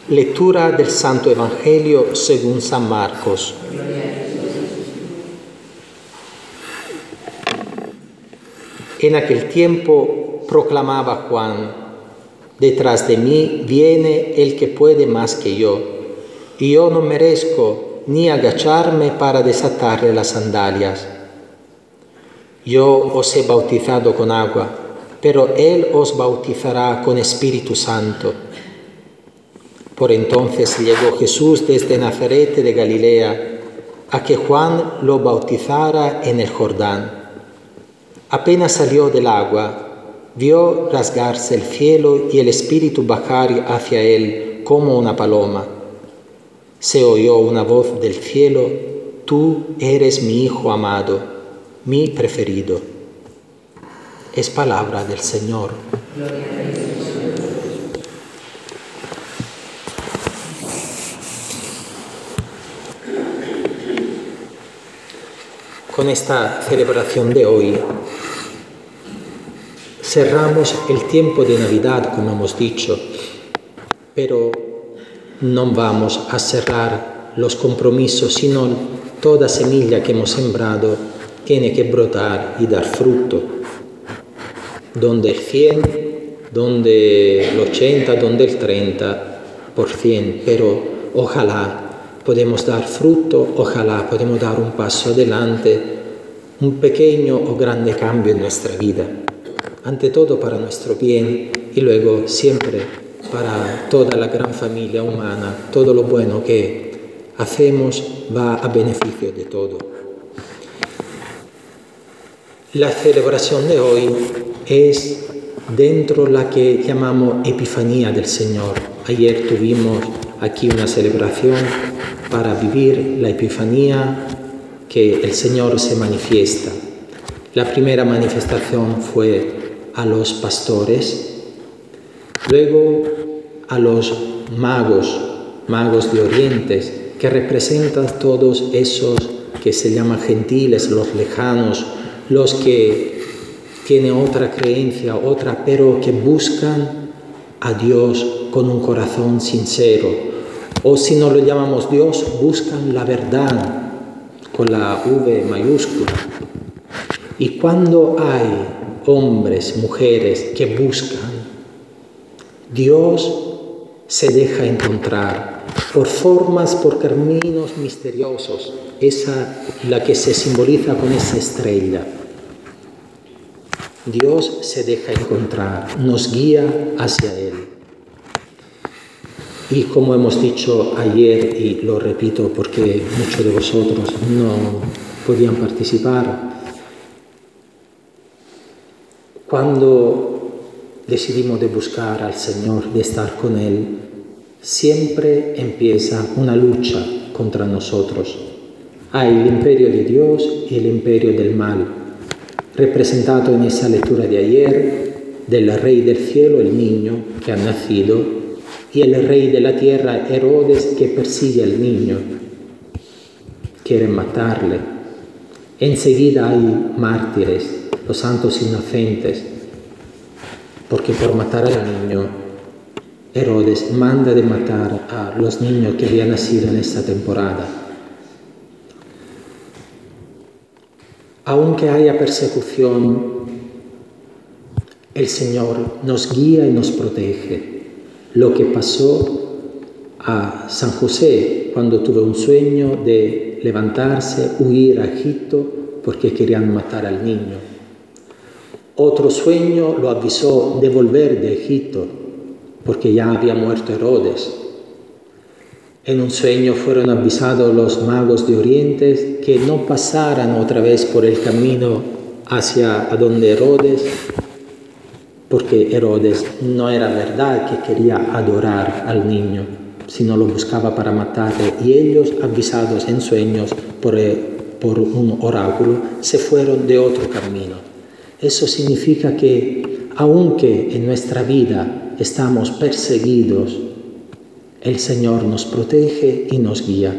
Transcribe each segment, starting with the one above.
Lectura del Santo Evangelio según San Marcos. En aquel tiempo proclamaba Juan: detrás de mí viene el que puede más que yo, y yo no merezco ni agacharme para desatarle las sandalias. Yo os he bautizado con agua, pero él os bautizará con Espíritu Santo. Por entonces llegó Jesús desde Nazaret de Galilea a que Juan lo bautizara en el Jordán. Apenas salió del agua, vio rasgarse el cielo y el Espíritu bajar hacia él como una paloma. Se oyó una voz del cielo: tú eres mi Hijo amado, mi preferido. Es palabra del Señor. Con esta celebración de hoy cerramos el tiempo de Navidad, como hemos dicho, pero no vamos a cerrar los compromisos, sino toda semilla que hemos sembrado tiene que brotar y dar fruto. Donde el 100, donde el 80, donde el 30%, pero ojalá podemos dar fruto, ojalá podemos dar un paso adelante, un pequeño o grande cambio en nuestra vida. Ante todo para nuestro bien y luego siempre para toda la gran familia humana. Todo lo bueno que hacemos va a beneficio de todo. La celebración de hoy es dentro la que llamamos Epifanía del Señor. Ayer tuvimos aquí una celebración para vivir la Epifanía, que el Señor se manifiesta. La primera manifestación fue a los pastores, luego a los magos de Oriente, que representan todos esos que se llaman gentiles, los lejanos, los que tienen otra creencia, pero que buscan a Dios con un corazón sincero. O si no lo llamamos Dios, buscan la verdad con la V mayúscula. Y cuando hay hombres, mujeres que buscan, Dios se deja encontrar por formas, por caminos misteriosos. Esa la que se simboliza con esa estrella. Dios se deja encontrar, nos guía hacia Él. Y como hemos dicho ayer, y lo repito porque muchos de vosotros no podían participar, cuando decidimos de buscar al Señor, de estar con Él, siempre empieza una lucha contra nosotros. Hay el imperio de Dios y el imperio del mal, representado en esa lectura de ayer del Rey del cielo, el niño que ha nacido, y el rey de la tierra, Herodes, que persigue al niño, quiere matarle. Enseguida hay mártires, los santos inocentes, porque por matar al niño, Herodes manda de matar a los niños que habían nacido en esta temporada. Aunque haya persecución, el Señor nos guía y nos protege. Lo que pasó a San José cuando tuvo un sueño de levantarse, huir a Egipto porque querían matar al niño. Otro sueño lo avisó de volver de Egipto porque ya había muerto Herodes. En un sueño fueron avisados los magos de Oriente que no pasaran otra vez por el camino hacia donde Herodes, porque Herodes no era verdad que quería adorar al niño, sino lo buscaba para matarle. Y ellos, avisados en sueños por un oráculo, se fueron de otro camino. Eso significa que, aunque en nuestra vida estamos perseguidos, el Señor nos protege y nos guía.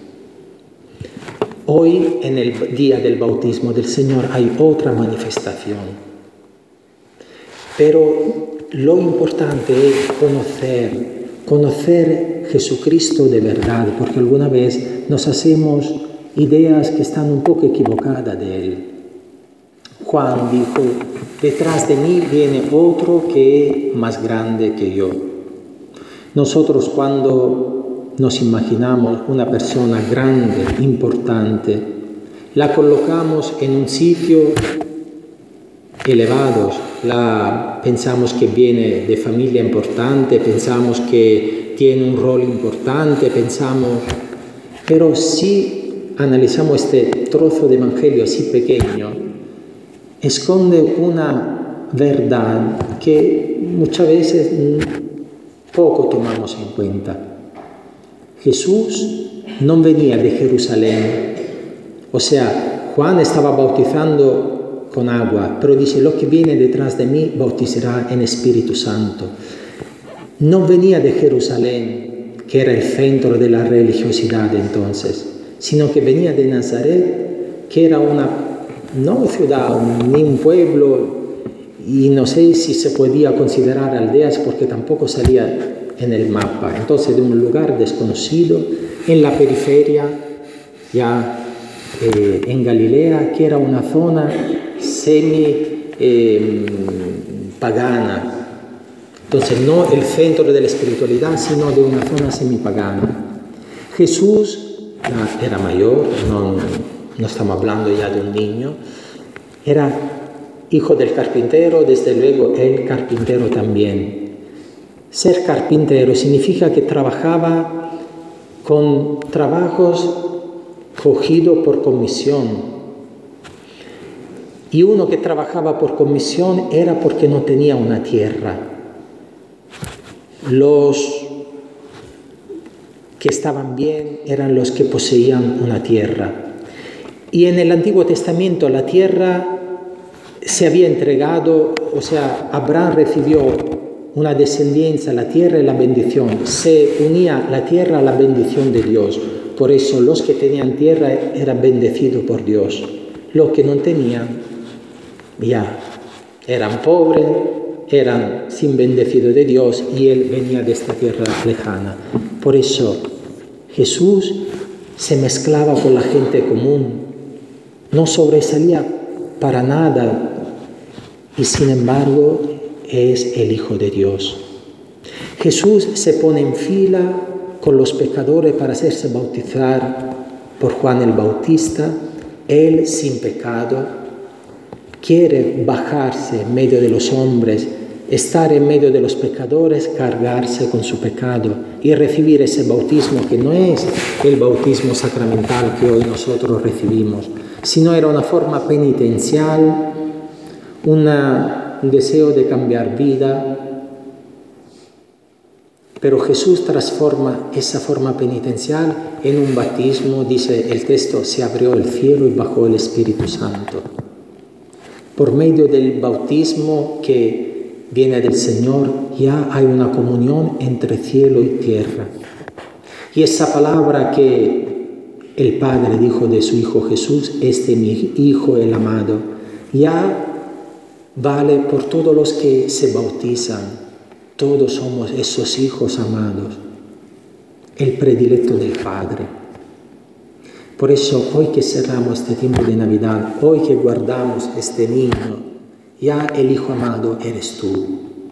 Hoy, en el día del bautismo del Señor, hay otra manifestación. Pero lo importante es conocer conocer Jesucristo de verdad, porque alguna vez nos hacemos ideas que están un poco equivocadas de Él. Juan dijo, detrás de mí viene otro que es más grande que yo. Nosotros cuando nos imaginamos una persona grande, importante, la colocamos en un sitio elevado, pensamos que viene de familia importante, pensamos que tiene un rol importante, pero si analizamos este trozo de evangelio así pequeño, esconde una verdad que muchas veces poco tomamos en cuenta. Jesús no venía de Jerusalén, o sea, Juan estaba bautizando con agua, pero dice, lo que viene detrás de mí bautizará en Espíritu Santo. No venía de Jerusalén, que era el centro de la religiosidad entonces, sino que venía de Nazaret, que era no ciudad, ni un pueblo, y no sé si se podía considerar aldeas porque tampoco salía en el mapa. Entonces, de un lugar desconocido, en la periferia, ya en Galilea, que era una zona semi-pagana. Entonces, no el centro de la espiritualidad, sino de una zona semi-pagana. Jesús era mayor, no estamos hablando ya de un niño, era hijo del carpintero, desde luego el carpintero también. Ser carpintero significa que trabajaba con trabajos cogidos por comisión. Y uno que trabajaba por comisión era porque no tenía una tierra. Los que estaban bien eran los que poseían una tierra. Y en el Antiguo Testamento la tierra se había entregado, o sea, Abraham recibió una descendencia, la tierra y la bendición. Se unía la tierra a la bendición de Dios. Por eso los que tenían tierra eran bendecidos por Dios. Los que no tenían, ya eran pobres, eran sin bendecido de Dios, y él venía de esta tierra lejana. Por eso Jesús se mezclaba con la gente común, no sobresalía para nada, y sin embargo es el Hijo de Dios. Jesús se pone en fila con los pecadores para hacerse bautizar por Juan el Bautista. Él, sin pecado, quiere bajarse en medio de los hombres, estar en medio de los pecadores, cargarse con su pecado y recibir ese bautismo que no es el bautismo sacramental que hoy nosotros recibimos, sino era una forma penitencial, un deseo de cambiar vida. Pero Jesús transforma esa forma penitencial en un bautismo, dice el texto, se abrió el cielo y bajó el Espíritu Santo. Por medio del bautismo que viene del Señor, ya hay una comunión entre cielo y tierra. Y esa palabra que el Padre dijo de su Hijo Jesús, este mi Hijo el amado, ya vale por todos los que se bautizan. Todos somos esos hijos amados, el predilecto del Padre. Por eso hoy que cerramos este tiempo de Navidad, hoy que guardamos este niño, ya el Hijo amado eres tú.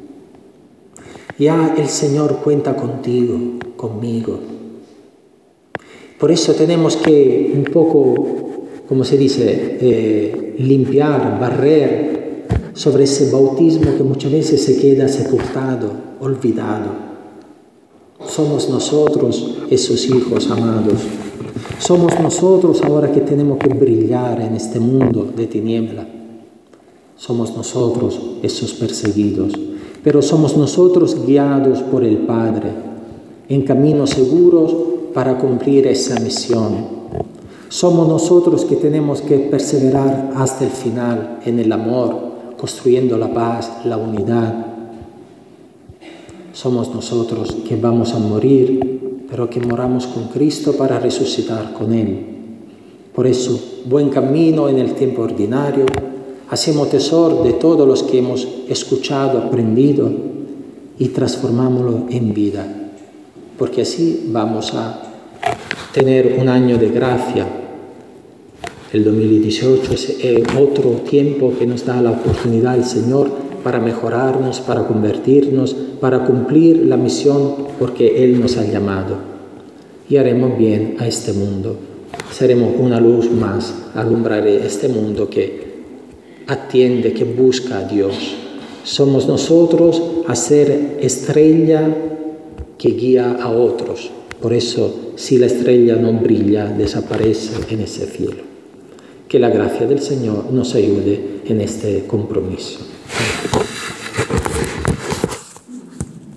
Ya el Señor cuenta contigo, conmigo. Por eso tenemos que un poco, como se dice, limpiar, barrer sobre ese bautismo que muchas veces se queda sepultado, olvidado. Somos nosotros esos hijos amados. Somos nosotros ahora que tenemos que brillar en este mundo de tiniebla. Somos nosotros esos perseguidos. Pero somos nosotros guiados por el Padre en caminos seguros para cumplir esa misión. Somos nosotros que tenemos que perseverar hasta el final en el amor, construyendo la paz, la unidad. Somos nosotros que vamos a morir, pero que moramos con Cristo para resucitar con Él. Por eso, buen camino en el tiempo ordinario. Hacemos tesoro de todos los que hemos escuchado, aprendido, y transformámoslo en vida. porque así vamos a tener un año de gracia. El 2018 es otro tiempo que nos da la oportunidad el Señor para mejorarnos, para convertirnos, para cumplir la misión porque Él nos ha llamado. Y haremos bien a este mundo. Seremos una luz más, alumbraré este mundo que atiende, que busca a Dios. Somos nosotros a ser estrella que guía a otros. Por eso, si la estrella no brilla, desaparece en ese cielo. Que la gracia del Señor nos ayude en este compromiso.